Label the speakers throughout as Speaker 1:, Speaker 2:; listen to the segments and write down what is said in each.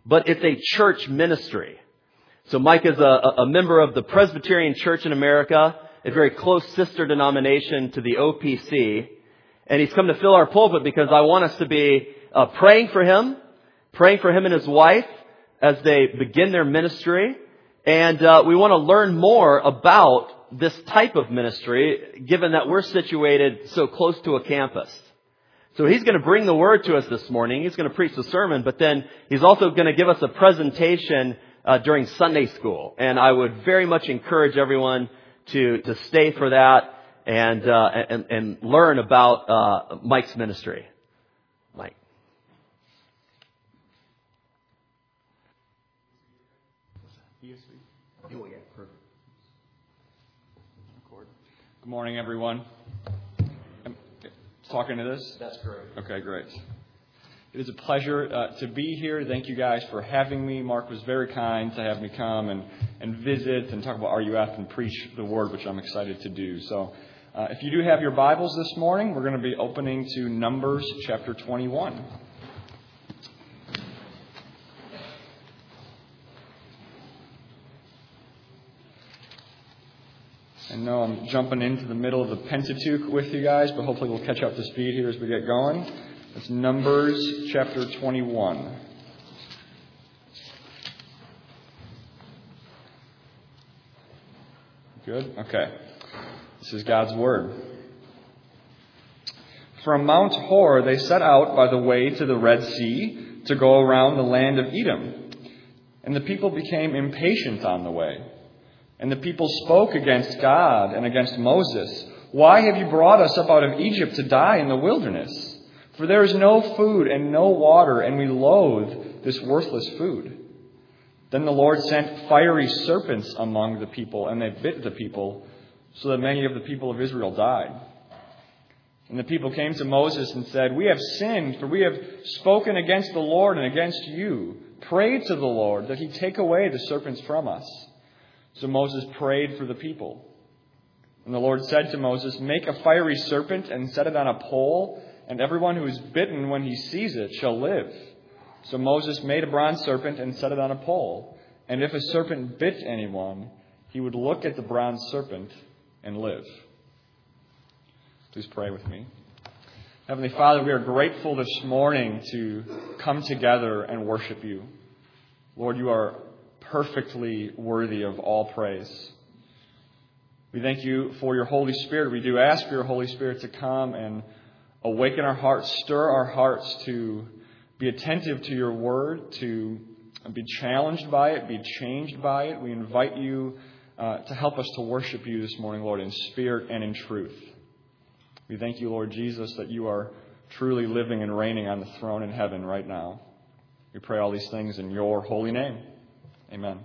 Speaker 1: but it's a church ministry. So Mike is a member of the Presbyterian Church in America, a very close sister denomination to the OPC. And he's come to fill our pulpit because I want us to be praying for him and his wife as they begin their ministry. And we want to learn more about this type of ministry, given that we're situated so close to a campus. So he's going to bring the word to us this morning. He's going to preach the sermon, but then he's also going to give us a presentation during Sunday school. And I would very much encourage everyone to stay for that and learn about Mike's ministry. Mike.
Speaker 2: Good morning, everyone. I'm talking to this?
Speaker 1: That's correct.
Speaker 2: Okay, great. It is a pleasure to be here. Thank you guys for having me. Mark was very kind to have me come and visit and talk about RUF and preach the word, which I'm excited to do. So if you do have your Bibles this morning, we're going to be opening to Numbers chapter 21. I know I'm jumping into the middle of the Pentateuch with you guys, but hopefully we'll catch up to speed here as we get going. It's Numbers chapter 21. Good? Okay. This is God's Word. From Mount Hor they set out by the way to the Red Sea to go around the land of Edom. And the people became impatient on the way. And the people spoke against God and against Moses. Why have you brought us up out of Egypt to die in the wilderness? For there is no food and no water, and we loathe this worthless food. Then the Lord sent fiery serpents among the people, and they bit the people, so that many of the people of Israel died. And the people came to Moses and said, We have sinned, for we have spoken against the Lord and against you. Pray to the Lord that he take away the serpents from us. So Moses prayed for the people. And the Lord said to Moses, Make a fiery serpent and set it on a pole, and everyone who is bitten when he sees it shall live. So Moses made a bronze serpent and set it on a pole. And if a serpent bit anyone, he would look at the bronze serpent and live. Please pray with me. Heavenly Father, we are grateful this morning to come together and worship you. Lord, you are perfectly worthy of all praise. We thank you for your Holy Spirit. We do ask for your Holy Spirit to come and awaken our hearts, stir our hearts to be attentive to your word, to be challenged by it, be changed by it. We invite you to help us to worship you this morning, Lord, in spirit and in truth. We thank you, Lord Jesus, that you are truly living and reigning on the throne in heaven right now. We pray all these things in your holy name. Amen.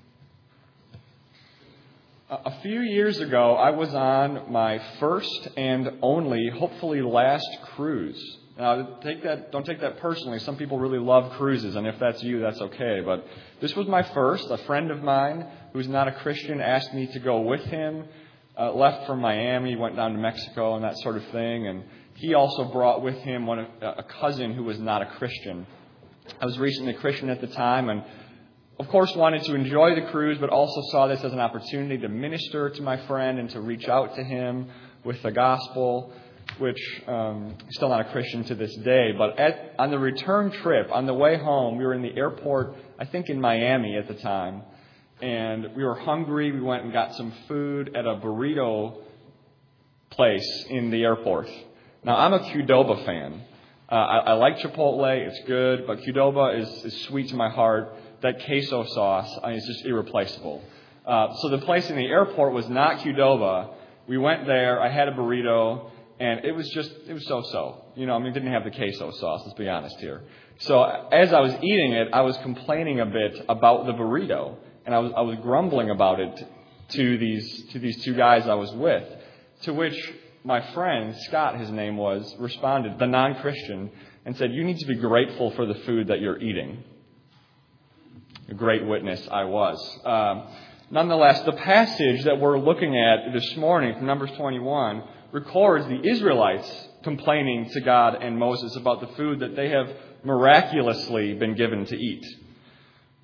Speaker 2: A few years ago, I was on my first and only, hopefully last, cruise. Now, don't take that personally. Some people really love cruises, and if that's you, that's okay. But this was my first. A friend of mine who's not a Christian asked me to go with him. Left from Miami, went down to Mexico and that sort of thing. And he also brought with him a cousin who was not a Christian. I was recently a Christian at the time, and of course, wanted to enjoy the cruise, but also saw this as an opportunity to minister to my friend and to reach out to him with the gospel, which still not a Christian to this day. But on the return trip, on the way home, we were in the airport, I think in Miami at the time, and we were hungry. We went and got some food at a burrito place in the airport. Now, I'm a Qdoba fan. I like Chipotle. It's good, but Qdoba is sweet to my heart. That queso sauce is just irreplaceable. So the place in the airport was not Qdoba. We went there. I had a burrito, and it was so-so. You know, I mean, it didn't have the queso sauce, let's be honest here. So as I was eating it, I was complaining a bit about the burrito, and I was grumbling about it to these two guys I was with, to which my friend, Scott, his name was, responded, the non-Christian, and said, you need to be grateful for the food that you're eating. A great witness I was. Nonetheless, the passage that we're looking at this morning from Numbers 21 records the Israelites complaining to God and Moses about the food that they have miraculously been given to eat.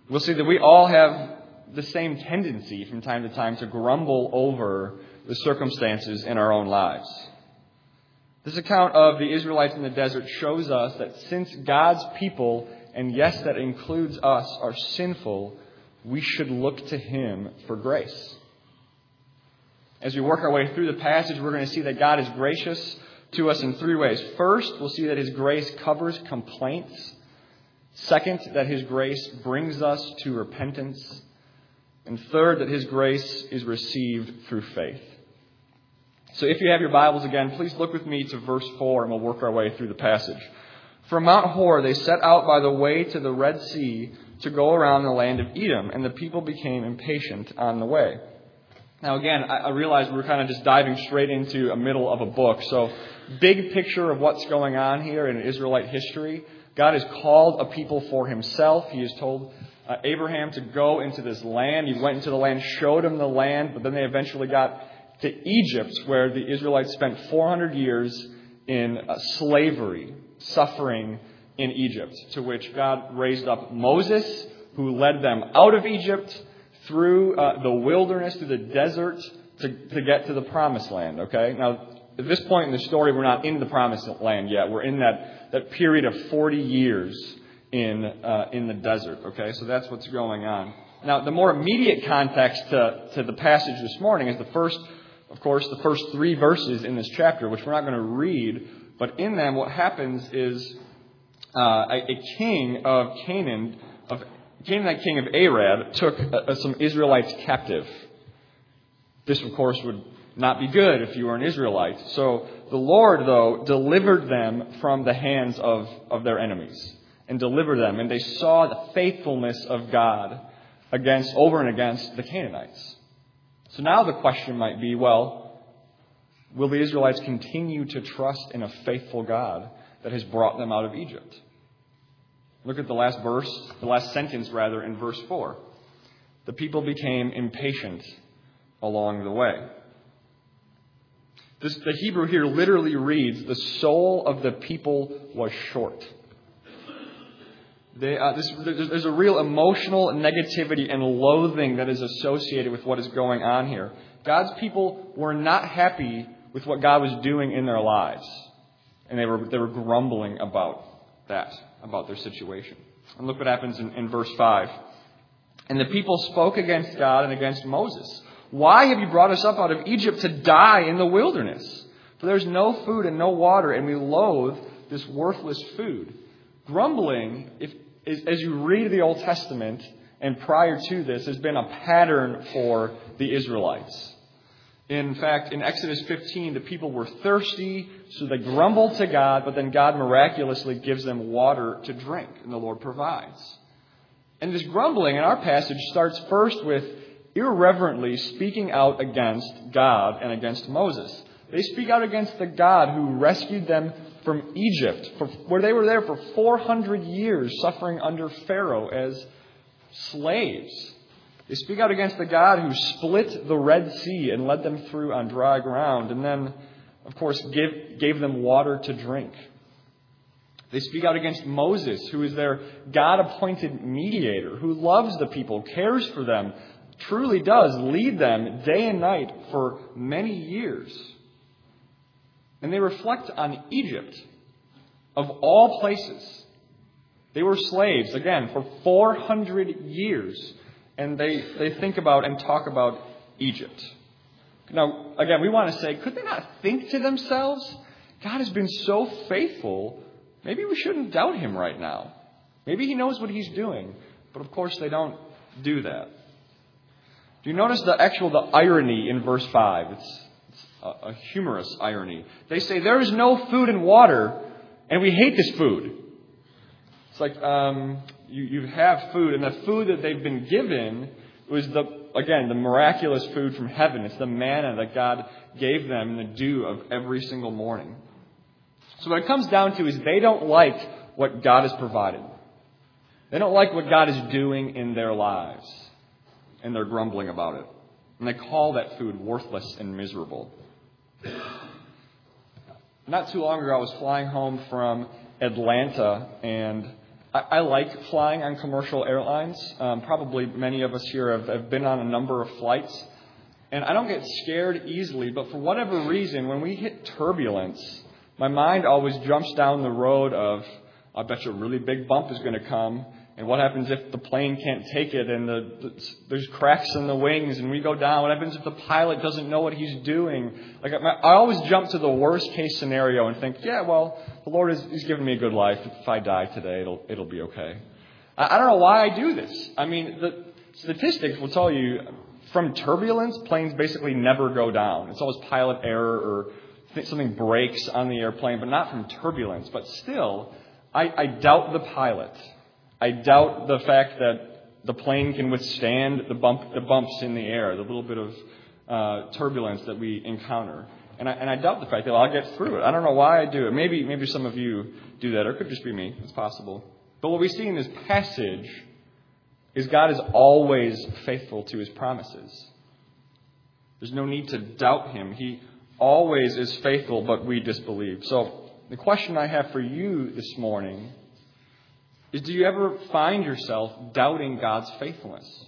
Speaker 2: we'll see that we all have the same tendency from time to time to grumble over the circumstances in our own lives. This account of the Israelites in the desert shows us that since God's people, and yes, that includes us, are sinful, we should look to Him for grace. As we work our way through the passage, we're going to see that God is gracious to us in three ways. First, we'll see that His grace covers complaints. Second, that His grace brings us to repentance. And third, that His grace is received through faith. So if you have your Bibles again, please look with me to verse 4 and we'll work our way through the passage. From Mount Hor they set out by the way to the Red Sea to go around the land of Edom, and the people became impatient on the way. Now again, I realize we're kind of just diving straight into a middle of a book. So big picture of what's going on here in Israelite history. God has called a people for Himself. He has told Abraham to go into this land. He went into the land, showed him the land, but then they eventually got to Egypt, where the Israelites spent 400 years in slavery, suffering in Egypt, to which God raised up Moses, who led them out of Egypt through the wilderness, through the desert, to get to the promised land. Okay? Now, at this point in the story, we're not in the promised land yet. We're in that period of 40 years in the desert. Okay? So that's what's going on. Now, the more immediate context to the passage this morning is the first three verses in this chapter, which we're not going to read, but in them what happens is a king of Canaan, Canaanite king of Arad, took some Israelites captive. This, of course, would not be good if you were an Israelite. So the Lord, though, delivered them from the hands of their enemies and delivered them. And they saw the faithfulness of God over and against the Canaanites. So now the question might be, well, will the Israelites continue to trust in a faithful God that has brought them out of Egypt? Look at the last sentence in verse 4. The people became impatient along the way. The Hebrew here literally reads, the soul of the people was short. There's a real emotional negativity and loathing that is associated with what is going on here. God's people were not happy with what God was doing in their lives. And they were grumbling about their situation. And look what happens in verse 5. And the people spoke against God and against Moses. Why have you brought us up out of Egypt to die in the wilderness? For there's no food and no water, and we loathe this worthless food. Grumbling, as you read the Old Testament and prior to this, has been a pattern for the Israelites. In fact, in Exodus 15, the people were thirsty, so they grumbled to God, but then God miraculously gives them water to drink, and the Lord provides. And this grumbling in our passage starts first with irreverently speaking out against God and against Moses. They speak out against the God who rescued them from Egypt, where they were there for 400 years, suffering under Pharaoh as slaves. They speak out against the God who split the Red Sea and led them through on dry ground, and then, of course, gave them water to drink. They speak out against Moses, who is their God-appointed mediator, who loves the people, cares for them, truly does lead them day and night for many years. And they reflect on Egypt, of all places. They were slaves, again, for 400 years. And they think about and talk about Egypt. Now, again, we want to say, could they not think to themselves, God has been so faithful, maybe we shouldn't doubt Him right now. Maybe He knows what He's doing. But of course they don't do that. Do you notice the irony in verse 5? It's a humorous irony. They say, there is no food and water, and we hate this food. It's like you have food, and the food that they've been given was the miraculous food from heaven. It's the manna that God gave them in the dew of every single morning. So what it comes down to is they don't like what God has provided. They don't like what God is doing in their lives. And they're grumbling about it. And they call that food worthless and miserable. Not too long ago, I was flying home from Atlanta, and I like flying on commercial airlines. Probably many of us here have been on a number of flights. And I don't get scared easily, but for whatever reason, when we hit turbulence, my mind always jumps down the road of, I bet you a really big bump is going to come. And what happens if the plane can't take it and there's cracks in the wings and we go down? What happens if the pilot doesn't know what he's doing? Like I always jump to the worst case scenario and think, yeah, well, the Lord is giving me a good life. If I die today, it'll be okay. I don't know why I do this. I mean, the statistics will tell you from turbulence, planes basically never go down. It's always pilot error or something breaks on the airplane, but not from turbulence. But still, I doubt the pilot. I doubt the fact that the plane can withstand the bumps in the air, the little bit of turbulence that we encounter. And I doubt the fact that I'll get through it. I don't know why I do it. Maybe some of you do that, or it could just be me. It's possible. But what we see in this passage is God is always faithful to His promises. There's no need to doubt Him. He always is faithful, but we disbelieve. So the question I have for you this morning is, do you ever find yourself doubting God's faithfulness?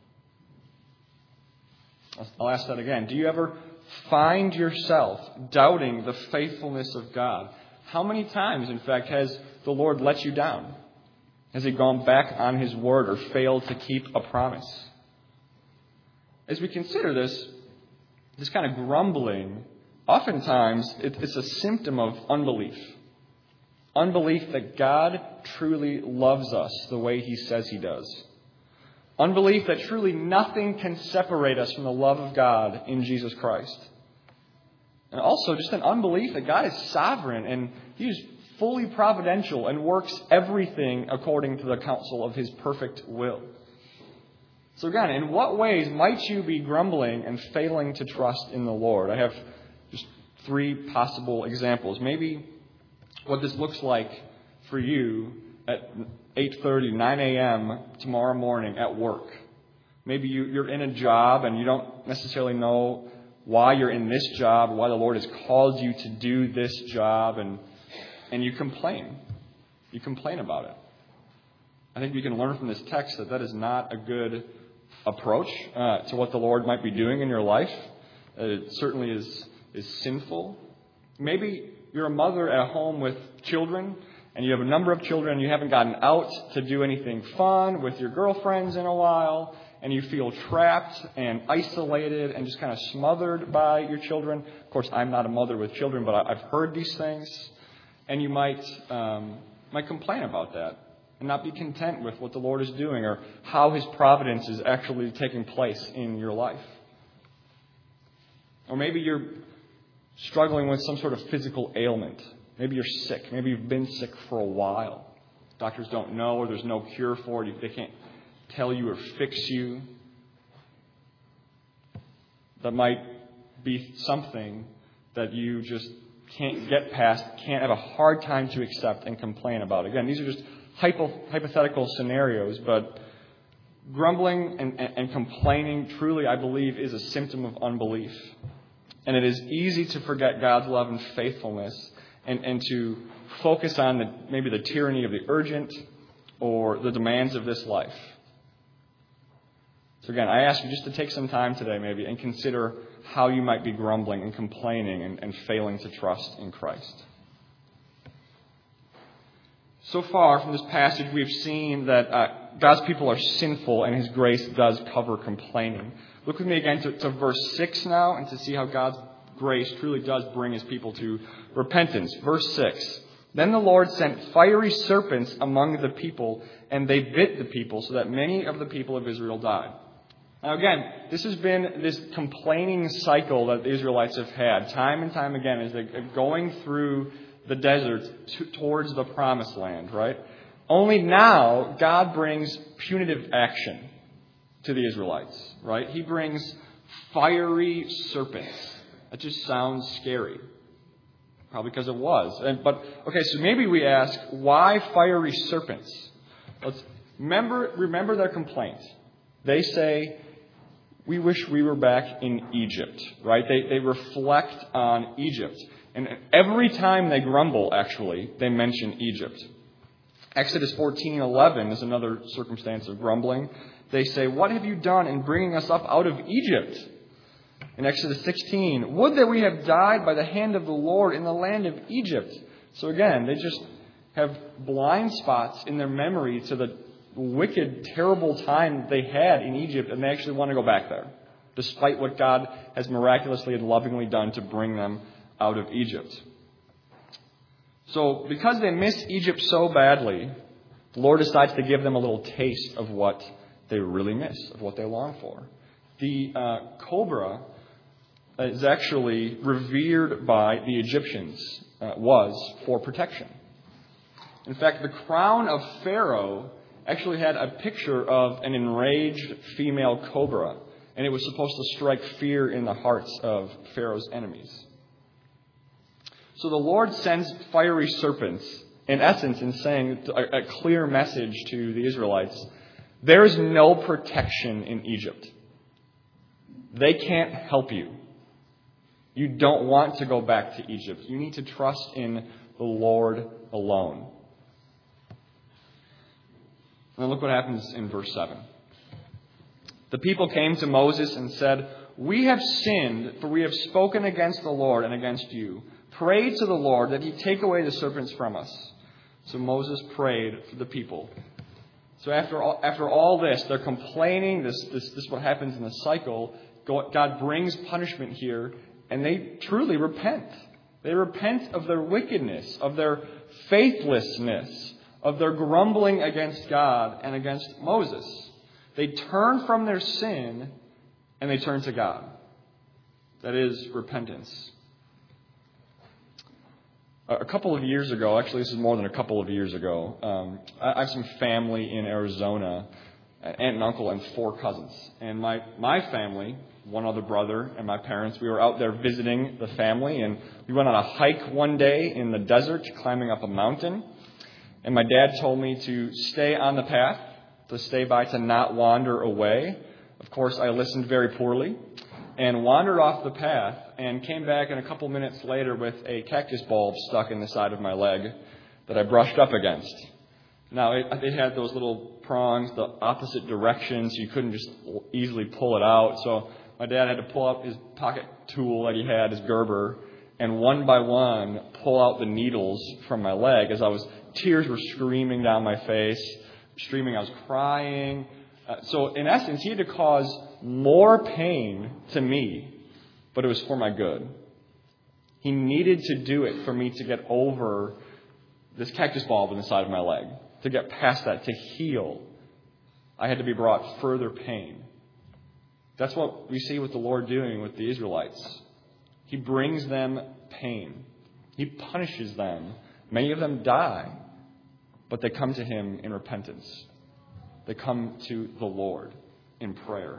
Speaker 2: I'll ask that again. Do you ever find yourself doubting the faithfulness of God? How many times, in fact, has the Lord let you down? Has He gone back on His word or failed to keep a promise? As we consider this kind of grumbling, oftentimes it's a symptom of unbelief. Unbelief that God truly loves us the way He says He does. Unbelief that truly nothing can separate us from the love of God in Jesus Christ. And also just an unbelief that God is sovereign and He is fully providential and works everything according to the counsel of His perfect will. So again, in what ways might you be grumbling and failing to trust in the Lord? I have just 3 possible examples. Maybe what this looks like for you at 8:30, 9 a.m. tomorrow morning at work. Maybe you're in a job and you don't necessarily know why you're in this job, why the Lord has called you to do this job, and you complain. You complain about it. I think we can learn from this text that is not a good approach to what the Lord might be doing in your life. It certainly is sinful. Maybe you're a mother at home with children, and you have a number of children, and you haven't gotten out to do anything fun with your girlfriends in a while, and you feel trapped and isolated and just kind of smothered by your children. Of course, I'm not a mother with children, but I've heard these things. And you might complain about that and not be content with what the Lord is doing or how His providence is actually taking place in your life. Or maybe you're struggling with some sort of physical ailment. Maybe you're sick. Maybe you've been sick for a while. Doctors don't know, or there's no cure for it. They can't tell you or fix you. That might be something that you just can't get past, can't have a hard time to accept and complain about. Again, these are just hypothetical scenarios, but grumbling and complaining truly, I believe, is a symptom of unbelief. And it is easy to forget God's love and faithfulness and to focus on maybe the tyranny of the urgent or the demands of this life. So again, I ask you just to take some time today maybe and consider how you might be grumbling and complaining and failing to trust in Christ. So far from this passage, we've seen that God's people are sinful and His grace does cover complaining. Look with me again to verse 6 now and to see how God's grace truly does bring His people to repentance. Verse 6. Then the Lord sent fiery serpents among the people, and they bit the people, so that many of the people of Israel died. Now again, this has been this complaining cycle that the Israelites have had time and time again as they're going through the desert towards the promised land, right? Only now God brings punitive action to the Israelites, right? He brings fiery serpents. That just sounds scary. Probably because it was. So maybe we ask, why fiery serpents? Let's remember their complaint. They say, we wish we were back in Egypt, right? They reflect on Egypt. And every time they grumble, actually, they mention Egypt. Exodus 14:11 is another circumstance of grumbling. They say, "What have you done in bringing us up out of Egypt?" In Exodus 16, "Would that we have died by the hand of the Lord in the land of Egypt." So again, they just have blind spots in their memory to the wicked, terrible time they had in Egypt, and they actually want to go back there, despite what God has miraculously and lovingly done to bring them out of Egypt. So because they miss Egypt so badly, the Lord decides to give them a little taste of what they really miss, of what they long for. The cobra is actually revered by the Egyptians, was for protection. In fact, the crown of Pharaoh actually had a picture of an enraged female cobra, and it was supposed to strike fear in the hearts of Pharaoh's enemies. So the Lord sends fiery serpents, in essence, in saying a clear message to the Israelites: there is no protection in Egypt. They can't help you. You don't want to go back to Egypt. You need to trust in the Lord alone. And look what happens in verse 7. The people came to Moses and said, "We have sinned, for we have spoken against the Lord and against you. Pray to the Lord that he take away the serpents from us." So Moses prayed for the people. So after all this, they're complaining. This is what happens in the cycle. God brings punishment here, and they truly repent. They repent of their wickedness, of their faithlessness, of their grumbling against God and against Moses. They turn from their sin and they turn to God. That is repentance. A couple of years ago, actually this is more than a couple of years ago, I have some family in Arizona, an aunt and uncle and 4 cousins. And my family, one other brother and my parents, we were out there visiting the family, and we went on a hike one day in the desert, climbing up a mountain. And my dad told me to stay on the path, to stay by, to not wander away. Of course, I listened very poorly and wandered off the path and came back in a couple minutes later with a cactus bulb stuck in the side of my leg that I brushed up against. Now, it had those little prongs the opposite direction, so you couldn't just easily pull it out. So my dad had to pull out his pocket tool that he had, his Gerber, and one by one pull out the needles from my leg as tears were streaming down my face, I was crying. So in essence, he had to cause more pain to me, but it was for my good. He needed to do it for me to get over this cactus bulb in the side of my leg, to get past that, to heal. I had to be brought further pain. That's what we see with the Lord doing with the Israelites. He brings them pain. He punishes them. Many of them die, but they come to him in repentance. They come to the Lord in prayer.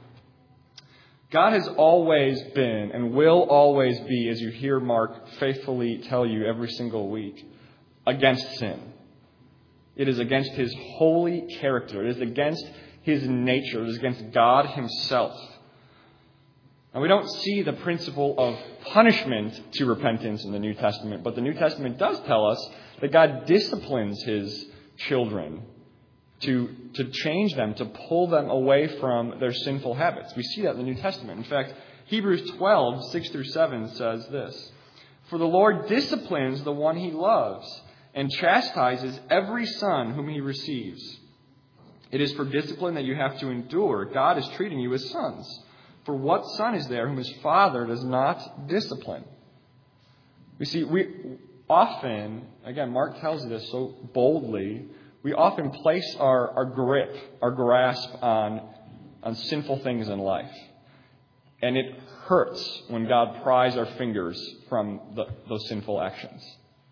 Speaker 2: God has always been and will always be, as you hear Mark faithfully tell you every single week, against sin. It is against his holy character. It is against his nature. It is against God himself. And we don't see the principle of punishment to repentance in the New Testament, but the New Testament does tell us that God disciplines his children to change them, to pull them away from their sinful habits. We see that in the New Testament. In fact, Hebrews 12, 6 through 7 says this: "For the Lord disciplines the one he loves and chastises every son whom he receives. It is for discipline that you have to endure. God is treating you as sons. For what son is there whom his father does not discipline?" We see, we often, again, Mark tells us this so boldly, we often place our grip, our grasp on sinful things in life. And it hurts when God pries our fingers from those sinful actions.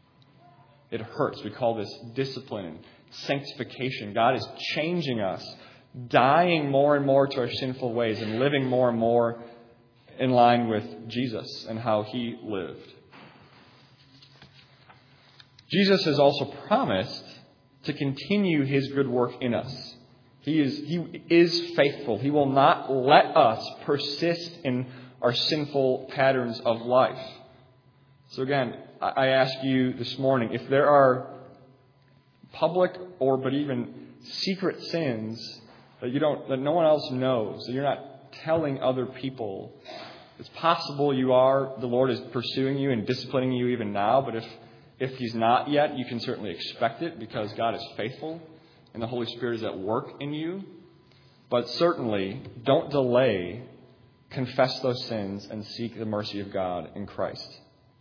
Speaker 2: It hurts. We call this discipline, sanctification. God is changing us, dying more and more to our sinful ways and living more and more in line with Jesus and how he lived. Jesus has also promised to continue his good work in us. He is faithful. He will not let us persist in our sinful patterns of life. So again, I ask you this morning, if there are public but even secret sins that no one else knows, that you're not telling other people. It's possible the Lord is pursuing you and disciplining you even now, but if He's not yet, you can certainly expect it because God is faithful and the Holy Spirit is at work in you. But certainly, don't delay. Confess those sins and seek the mercy of God in Christ.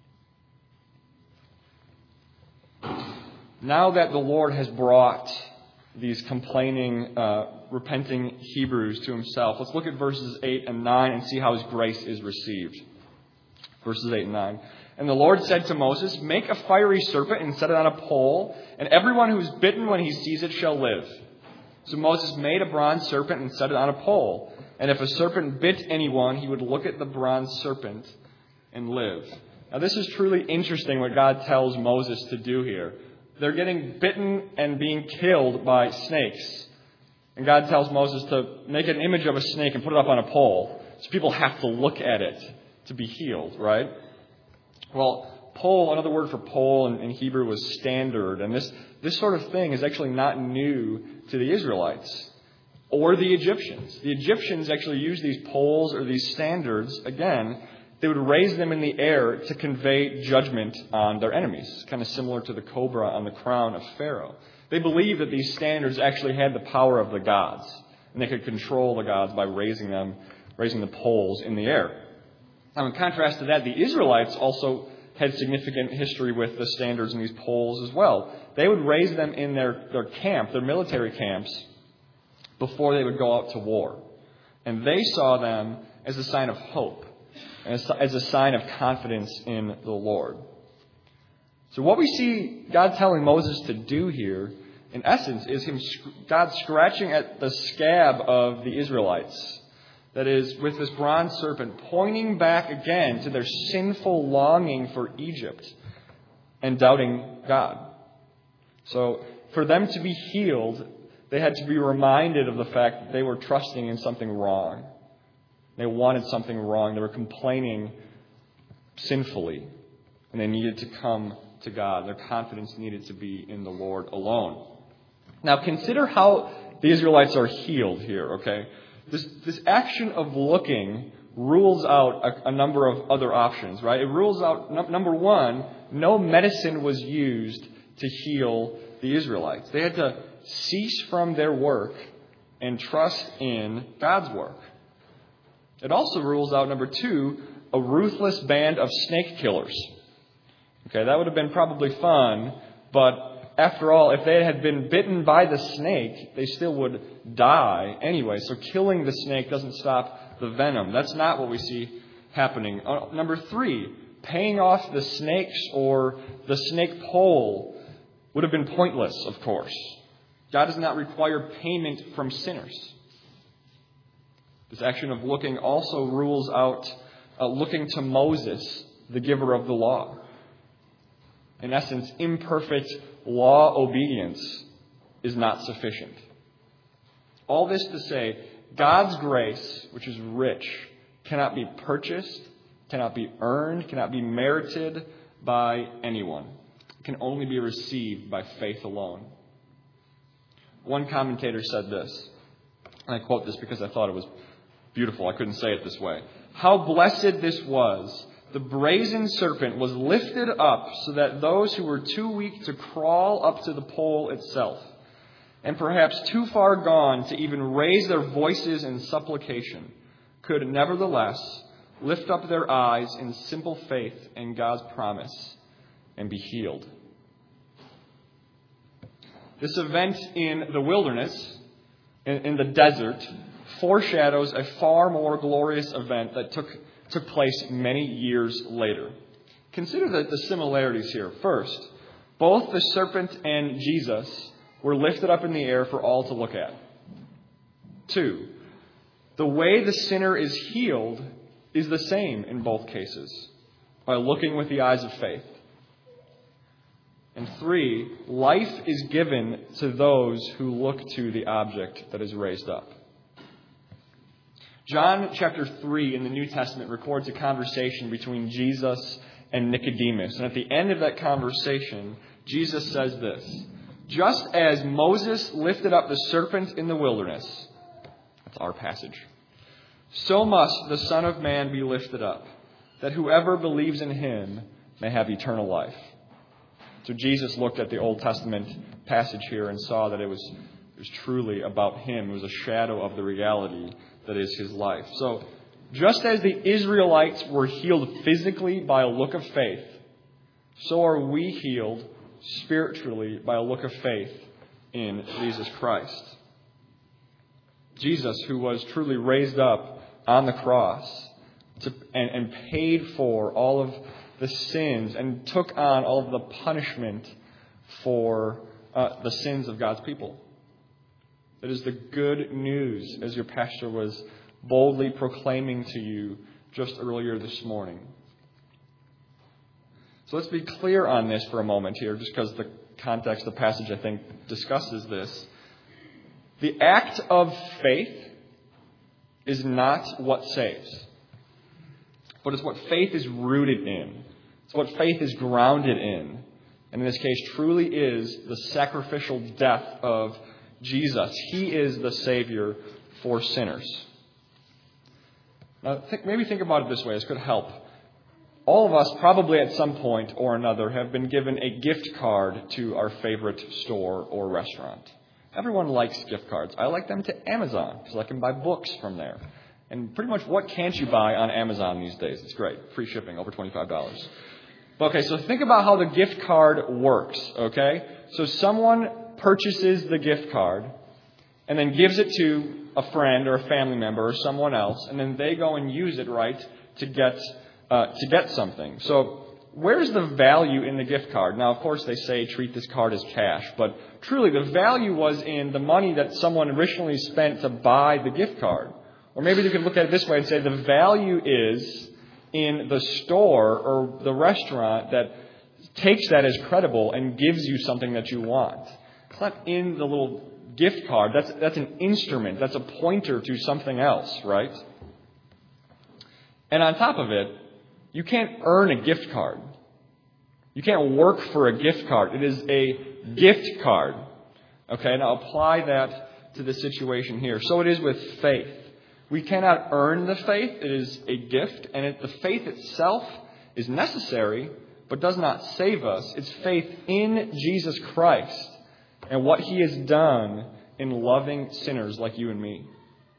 Speaker 2: Now that the Lord has brought these complaining, repenting Hebrews to Himself, let's look at verses 8 and 9 and see how His grace is received. Verses 8 and 9. And the Lord said to Moses, "Make a fiery serpent and set it on a pole, and everyone who is bitten when he sees it shall live." So Moses made a bronze serpent and set it on a pole. And if a serpent bit anyone, he would look at the bronze serpent and live. Now this is truly interesting what God tells Moses to do here. They're getting bitten and being killed by snakes. And God tells Moses to make an image of a snake and put it up on a pole. So people have to look at it to be healed, right? Well, pole, another word for pole in Hebrew was standard. And this sort of thing is actually not new to the Israelites or the Egyptians. The Egyptians actually used these poles or these standards, again, they would raise them in the air to convey judgment on their enemies, kind of similar to the cobra on the crown of Pharaoh. They believed that these standards actually had the power of the gods, and they could control the gods by raising the poles in the air. Now, in contrast to that, the Israelites also had significant history with the standards and these poles as well. They would raise them in their camp, their military camps, before they would go out to war. And they saw them as a sign of hope, as a sign of confidence in the Lord. So what we see God telling Moses to do here, in essence, is God scratching at the scab of the Israelites. That is, with this bronze serpent, pointing back again to their sinful longing for Egypt and doubting God. So for them to be healed, they had to be reminded of the fact that they were trusting in something wrong. They wanted something wrong. They were complaining sinfully. And they needed to come to God. Their confidence needed to be in the Lord alone. Now consider how the Israelites are healed here, okay? This action of looking rules out a number of other options, right? It rules out, number one, no medicine was used to heal the Israelites. They had to cease from their work and trust in God's work. It also rules out, number two, a ruthless band of snake killers. Okay, that would have been probably fun, but after all, if they had been bitten by the snake, they still would die anyway. So killing the snake doesn't stop the venom. That's not what we see happening. Number three, paying off the snakes or the snake pole would have been pointless, of course. God does not require payment from sinners. This action of looking also rules out looking to Moses, the giver of the law. In essence, imperfect law obedience is not sufficient. All this to say, God's grace, which is rich, cannot be purchased, cannot be earned, cannot be merited by anyone. It can only be received by faith alone. One commentator said this, and I quote this because I thought it was beautiful. I couldn't say it this way. How blessed this was. The brazen serpent was lifted up so that those who were too weak to crawl up to the pole itself, and perhaps too far gone to even raise their voices in supplication, could nevertheless lift up their eyes in simple faith in God's promise and be healed. This event in the wilderness, in the desert, foreshadows a far more glorious event that took place many years later. Consider the similarities here. First, both the serpent and Jesus were lifted up in the air for all to look at. Two, the way the sinner is healed is the same in both cases, by looking with the eyes of faith. And three, life is given to those who look to the object that is raised up. John chapter 3 in the New Testament records a conversation between Jesus and Nicodemus. And at the end of that conversation, Jesus says this, Just as Moses lifted up the serpent in the wilderness, that's our passage, so must the Son of Man be lifted up, that whoever believes in him may have eternal life. So Jesus looked at the Old Testament passage here and saw that it was truly about him. It was a shadow of the reality that is his life. So just as the Israelites were healed physically by a look of faith, so are we healed spiritually by a look of faith in Jesus Christ. Jesus, who was truly raised up on the cross and paid for all of the sins and took on all of the punishment for the sins of God's people. That is the good news, as your pastor was boldly proclaiming to you just earlier this morning. So let's be clear on this for a moment here, just because the context of the passage, I think, discusses this. The act of faith is not what saves, but it's what faith is rooted in. It's what faith is grounded in. And in this case, truly is the sacrificial death of Jesus. He is the Savior for sinners. Now, maybe think about it this way. This could help. All of us probably at some point or another have been given a gift card to our favorite store or restaurant. Everyone likes gift cards. I like them to Amazon because I can buy books from there. And pretty much what can't you buy on Amazon these days? It's great. Free shipping, over $25. Okay, so think about how the gift card works, okay? So someone purchases the gift card and then gives it to a friend or a family member or someone else, and then they go and use it, right, to get something. So where's the value in the gift card? Now, of course, they say treat this card as cash, but truly the value was in the money that someone originally spent to buy the gift card. Or maybe you could look at it this way and say the value is in the store or the restaurant that takes that as credible and gives you something that you want. It's not in the little gift card. That's an instrument. That's a pointer to something else, right? And on top of it, you can't earn a gift card. You can't work for a gift card. It is a gift card. Okay, now apply that to the situation here. So it is with faith. We cannot earn the faith. It is a gift. And the faith itself is necessary, but does not save us. It's faith in Jesus Christ and what He has done in loving sinners like you and me.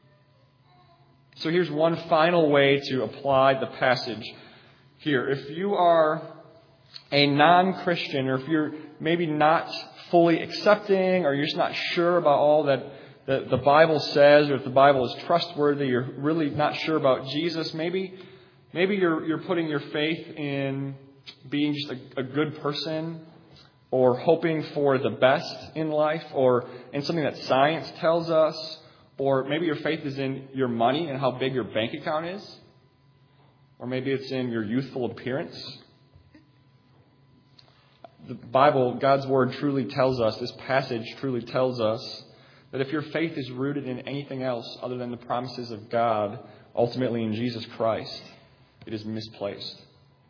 Speaker 2: So here's one final way to apply the passage here. If you are a non-Christian, or if you're maybe not fully accepting, or you're just not sure about all that the Bible says, or if the Bible is trustworthy, you're really not sure about Jesus, maybe you're putting your faith in being just a good person, or hoping for the best in life, or in something that science tells us, or maybe your faith is in your money and how big your bank account is, or maybe it's in your youthful appearance. The Bible, God's Word truly tells us, this passage truly tells us, that if your faith is rooted in anything else other than the promises of God, ultimately in Jesus Christ, it is misplaced.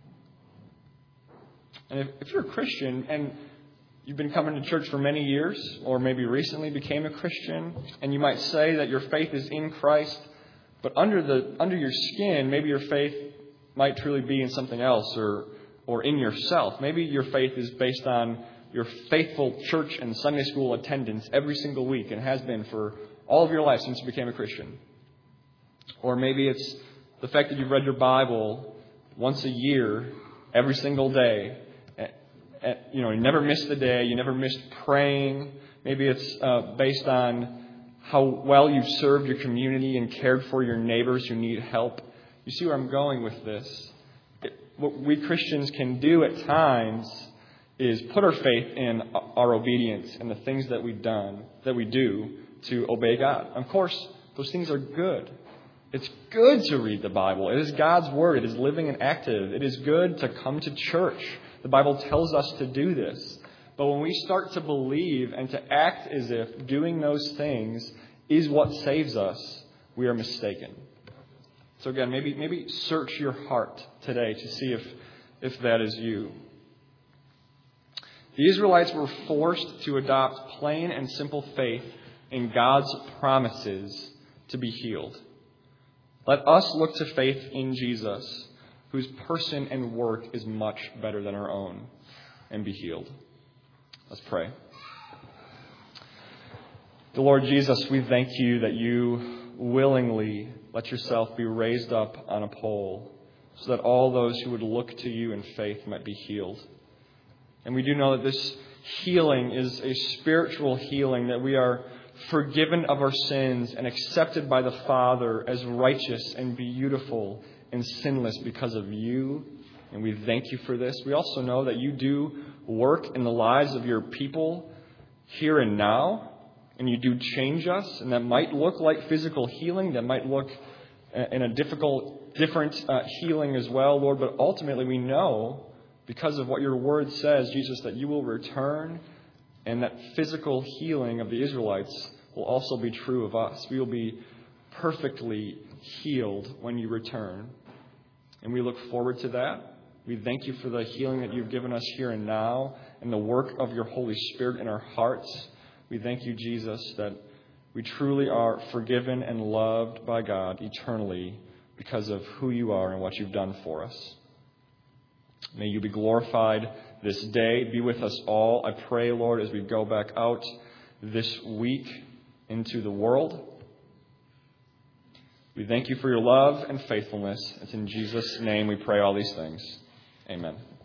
Speaker 2: And if you're a Christian and you've been coming to church for many years, or maybe recently became a Christian, and you might say that your faith is in Christ, but under your skin, maybe your faith might truly be in something else, or in yourself. Maybe your faith is based on your faithful church and Sunday school attendance every single week, and has been for all of your life since you became a Christian. Or maybe it's the fact that you've read your Bible once a year, every single day. You never missed a day. You never missed praying. Maybe it's based on how well you've served your community and cared for your neighbors who need help. You see where I'm going with this? What we Christians can do at times is put our faith in our obedience and the things that we do to obey God. Of course, those things are good. It's good to read the Bible. It is God's Word. It is living and active. It is good to come to church. The Bible tells us to do this. But when we start to believe and to act as if doing those things is what saves us, we are mistaken. So again, maybe search your heart today to see if that is you. The Israelites were forced to adopt plain and simple faith in God's promises to be healed. Let us look to faith in Jesus, whose person and work is much better than our own, and be healed. Let's pray. The Lord Jesus, we thank you that you willingly let yourself be raised up on a pole so that all those who would look to you in faith might be healed. And we do know that this healing is a spiritual healing, that we are forgiven of our sins and accepted by the Father as righteous and beautiful and sinless because of you. And we thank you for this. We also know that you do work in the lives of your people here and now, and you do change us, and that might look like physical healing, that might look in a different healing as well, Lord. But ultimately we know, because of what your word says, Jesus, that you will return, and that physical healing of the Israelites will also be true of us. We will be perfectly healed when you return. And we look forward to that. We thank you for the healing that you've given us here and now, and the work of your Holy Spirit in our hearts. We thank you, Jesus, that we truly are forgiven and loved by God eternally because of who you are and what you've done for us. May you be glorified this day. Be with us all. I pray, Lord, as we go back out this week into the world. We thank you for your love and faithfulness. It's in Jesus' name we pray all these things. Amen.